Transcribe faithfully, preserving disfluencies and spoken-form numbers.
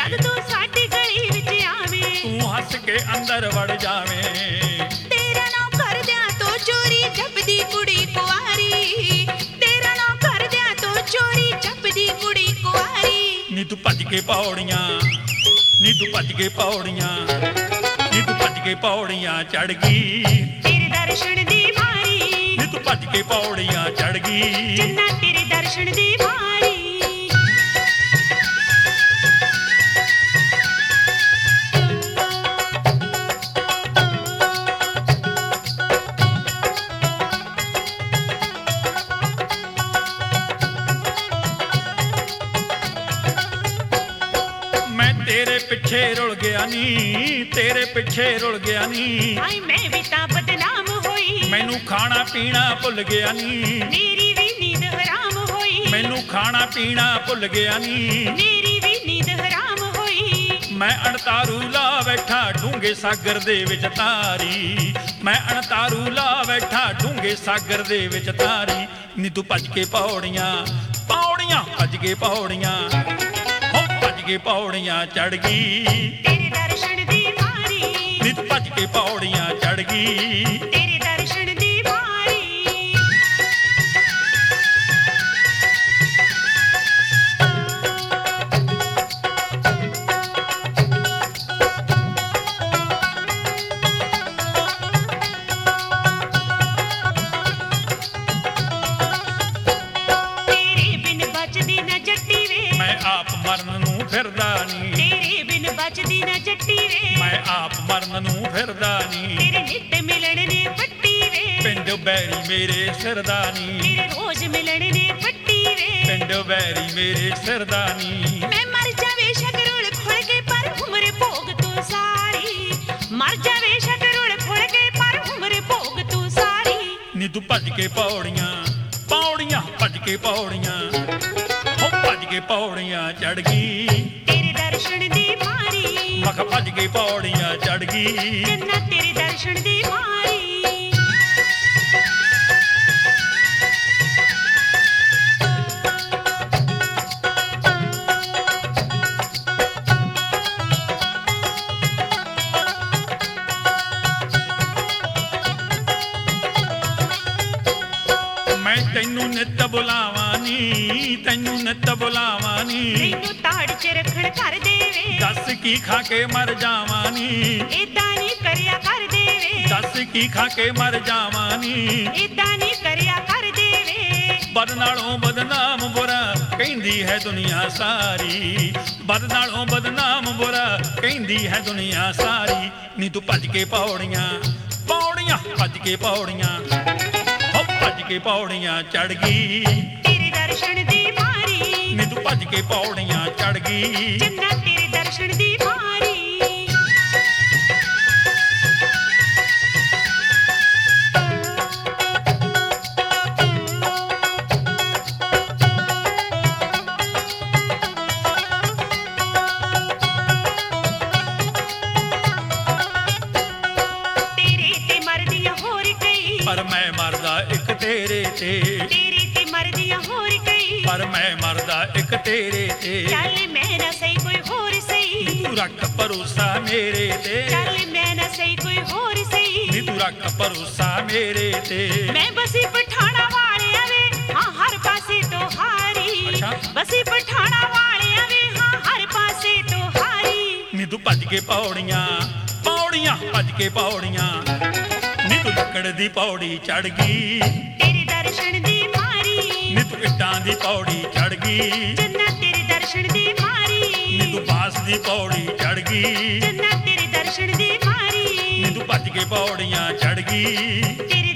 ਜਦ ਤੂੰ ਸਾਡੀ ਗਲੀ ਵਿੱਚ ਆਵੇਂ, ਤੂੰ ਹੱਸ ਕੇ ਅੰਦਰ ਵੜ ਜਾਵੇਂ। ਤੇਰਾ ਨਾਂ ਕਰਦਿਆਂ ਤੋਂ ਚੋਰੀ ਜਪਦੀ ਕੁੜੀ ਕੁਆਰੀ, ਤੇਰਾ ਨਾਂ ਕਰਦਿਆਂ ਤੋਂ ਚੋਰੀ ਜਪਦੀ ਕੁੜੀ ਕੁਆਰੀ। ਨੀ ਤੂੰ ਭੱਜ ਕੇ ਪੌੜੀਆਂ, ਨੀ ਤੂੰ ਭੱਜ ਕੇ ਪੌੜੀਆਂ, ਨੀ ਤੂੰ ਭੱਜ ਕੇ ਪੌੜੀਆਂ ਚੜ ਗਈ। ਤੇਰੇ ਦਰਸ਼ਨ ਦੀ ਮਾਰੀ, ਨੀ ਤੂੰ ਭੱਜ ਕੇ ਪੌੜੀਆਂ ਚੜ ਗਈ। ਚੰਨਾ ਤੇਰੇ ਦਰਸ਼ਨ ਦੀ ਮਾਰੀ। ਤੇਰੇ ਪਿੱਛੇ ਰੁਲ ਗਿਆ ਨੀ, ਤੇਰੇ ਪਿੱਛੇ ਰੁਲ ਗਿਆ ਨੀ। ਹਾਏ ਮੈਂ ਵੀ ਤਾਂ ਬਦਨਾਮ ਹੋਈ, ਮੈਨੂੰ ਖਾਣਾ ਪੀਣਾ ਭੁੱਲ ਗਿਆ ਨੀ। ਮੇਰੀ ਵੀ ਨੀਂਦ ਹਰਾਮ ਹੋਈ, ਮੈਨੂੰ ਖਾਣਾ ਪੀਣਾ ਭੁੱਲ ਗਿਆ ਨੀ। ਮੇਰੀ ਵੀ ਨੀਂਦ ਹਰਾਮ ਹੋਈ। ਮੈਂ ਅਣਤਾਰੂ ਲਾ ਬੈਠਾ ਡੂੰਘੇ ਸਾਗਰ ਦੇ ਵਿੱਚ ਤਾਰੀ, ਮੈਂ ਅਣਤਾਰੂ ਲਾ ਬੈਠਾ ਡੂੰਘੇ ਸਾਗਰ ਦੇ ਵਿੱਚ ਤਾਰੀ। ਨੀ ਤੂੰ ਭੱਜ ਕੇ ਪੌੜੀਆਂ, ਪੌੜੀਆਂ ਭੱਜ ਕੇ ਪੌੜੀਆਂ, ਭੱਜ ਕੇ ਪੌੜੀਆਂ ਚੜ ਗਈ। ਤੇਰੇ ਦਰਸ਼ਨ ਦੀ ਮਾਰੀ, ਨੀ ਤੂੰ ਭੱਜ ਕੇ ਪੌੜੀਆਂ ਚੜ ਗਈ। ਤੇਰੇ ਦਰਸ਼ਨ ਦੀ ਮਾਰੀ। ਤੇਰੇ ਬਿਨ ਬਚਦੀ ਨਾ ਜੱਟੀ ਵੇ, ਮੈਂ ਆਪ ਮਰਨ ਨੂੰ ਫਿਰਦਾ ਨੀ। ਤੇਰੇ ਬਿਨ ਬਚਦੀ ਨਾ ਜੱਟੀ ਵੇ, ਮੈਂ ਆਪ ਮਰਨ ਨੂੰ ਫਿਰਦਾ ਨੀ। ਤੇਰੇ ਨਿੱਤ ਮਿਲਣ ਨੇ ਪੱਟੀ ਵੇ, ਪਿੰਡ ਬੈਰੀ ਮੇਰੇ ਸਿਰ ਦਾ ਨੀ। ਤੇਰੇ ਰੋਜ਼ ਮਿਲਣ ਨੇ ਪੱਟੀ ਵੇ, ਪਿੰਡ ਬੈਰੀ ਮੇਰੇ ਸਿਰ ਦਾ ਨੀ। ਮੈਂ ਮਰ ਜਾਵੇ ਸ਼ਕਰੋਲ ਖੁੱਲ ਕੇ ਪਰ ਉਮਰ ਭੋਗ ਤੂੰ ਸਾਰੀ, ਮਰ ਜਾਵੇ ਸ਼ਕਰੋਲ ਖੁੱਲ ਕੇ ਪਰ ਉਮਰ ਭੋਗ ਤੂੰ ਸਾਰੀ। ਨੀ ਤੂੰ ਭੱਜ ਕੇ ਪੌੜੀਆਂ, ਪੌੜੀਆਂ ਭੱਜ ਕੇ ਪੌੜੀਆਂ, ਹੋ ਭੱਜ ਕੇ ਪੌੜੀਆਂ ਚੜ ਗਈ। ਤੇਰੇ ਦਰਸ਼ਨ ਦੀ ਮਾਰੀ, ਮਖ ਭੱਜ ਕੇ ਪੌੜੀਆਂ ਚੜ ਗਈ। ਚੰਨਾ ਤੇਰੇ ਦਰਸ਼ਨ ਦੀ ਮਾਰੀ। ਮੈਂ ਤੈਨੂੰ ਨਿੱਤ ਬੁਲਾਵਾਂ ਨੀ, ਤੈਨੂੰ ਨਿੱਤ ਬੁਲਾਵਾਂ ਨੀ। ਮੈਨੂੰ ਤਾੜ ਚ ਰੱਖਣ ਕਰ ਦੇਵੇ, ਦੱਸ ਕੀ ਖਾ ਕੇ ਮਰ ਜਾਵਾਂ ਨੀ। ਏਦਾਂ ਨਹੀਂ ਕਰਿਆ ਕਰ ਦੇਵੇ, ਦੱਸ ਕੀ ਖਾ ਕੇ ਮਰ ਜਾਵਾਂ ਨੀ। ਏਦਾਂ ਨਹੀਂ ਕਰਿਆ ਕਰ ਦੇਵੇ। ਬਦ ਨਾਲੋਂ ਬਦਨਾਮ ਬੁਰਾ ਕਹਿੰਦੀ ਹੈ ਦੁਨੀਆ ਸਾਰੀ, ਬਦ ਨਾਲੋਂ ਬਦਨਾਮ ਬੁਰਾ ਕਹਿੰਦੀ ਹੈ ਦੁਨੀਆ ਸਾਰੀ। ਨੀ ਤੂੰ ਭੱਜ ਕੇ ਪੌੜੀਆਂ, ਪੌੜੀਆਂ ਭੱਜ ਕੇ ਪੌੜੀਆਂ, ਹੋ ਭੱਜ ਕੇ ਪੌੜੀਆਂ ਚੜ ਗਈ। ਤੇਰੇ ਦਰਸ਼ਨ ਦੀ ਮਾਰੀ, ਨੀ ਤੂੰ ਭੱਜ ਕੇ ਪੌੜੀਆਂ ਚੜ ਗਈ। ਚੰਨਾ ਤੇਰੇ ਦਰਸ਼ਨ ਦੀ ਮਾਰੀ। ਤੇਰੇ ਤੇ ਮਰਦੀਆਂ ਹੋਰ ਕਈ, ਪਰ ਮੈਂ ਮਰਦਾ ਇੱਕ ਤੇਰੇ ਤੇ। ਤੇਰੇ ਤੇ ਮਰਦੀਆਂ ਹੋਰ ਕਈ, ਪਰ ਮੈਂ ਮਰਦਾ ਇੱਕ ਤੇਰੇ ਤੇ। ਚੱਲ ਮੈਂ ਨਾ ਸਹੀ ਕੋਈ ਹੋਰ ਸਹੀ, ਤੂੰ ਰੱਖ ਭਰੋਸਾ ਮੇਰੇ ਤੇ। ਚੱਲ ਮੈਂ ਨਾ ਸਹੀ ਕੋਈ ਹੋਰ ਨੀ ਸਹੀ। ਤੂੰ ਰੱਖ ਭਰੋਸਾ ਮੇਰੇ ਤੇ। ਮੈਂ ਬਸੀ ਪਠਾਣਾ ਵਾਲਿਆਂ ਵੇ ਹਾਂ ਹਰ ਪਾਸੇ ਤੋਂ ਹਾਰੀ, ਅੱਛਾ। ਬਸੀ ਪਠਾਣਾ ਵਾਲਿਆਂ ਵੇ ਹਾਂ ਹਰ ਪਾਸੇ ਤੋਂ ਹਾਰੀ। ਨੀ ਤੂੰ ਭੱਜ ਕੇ ਪੌੜੀਆਂ, ਪੌੜੀਆਂ ਭੱਜ ਕੇ ਪੌੜੀਆਂ, ਨੀ ਤੂੰ ਲੱਕੜ ਦੀ ਪੌੜੀ ਚੜ ਗਈ। ਤੇਰੇ ਦਰਸ਼ਨ ਦੀ ਮਾਰੀ, ਨੀ ਤੂੰ ਇੱਟਾਂ ਦੀ ਪੌੜੀ ਚੜ ਗਈ। ਚੰਨਾ ਤੇਰੇ ਦਰਸ਼ਨ ਦੀ ਮਾਰੀ। ਨੀ ਤੂੰ ਬਾਂਸ ਦੀ ਪੌੜੀ ਚੜ ਗਈ। ਚੰਨਾ ਤੇਰੇ ਦਰਸ਼ਨ ਦੀ ਮਾਰੀ। ਨੀ ਤੂੰ ਭੱਜ ਕੇ ਪੌੜੀਆਂ ਚੜ ਗਈ। ਤੇਰੇ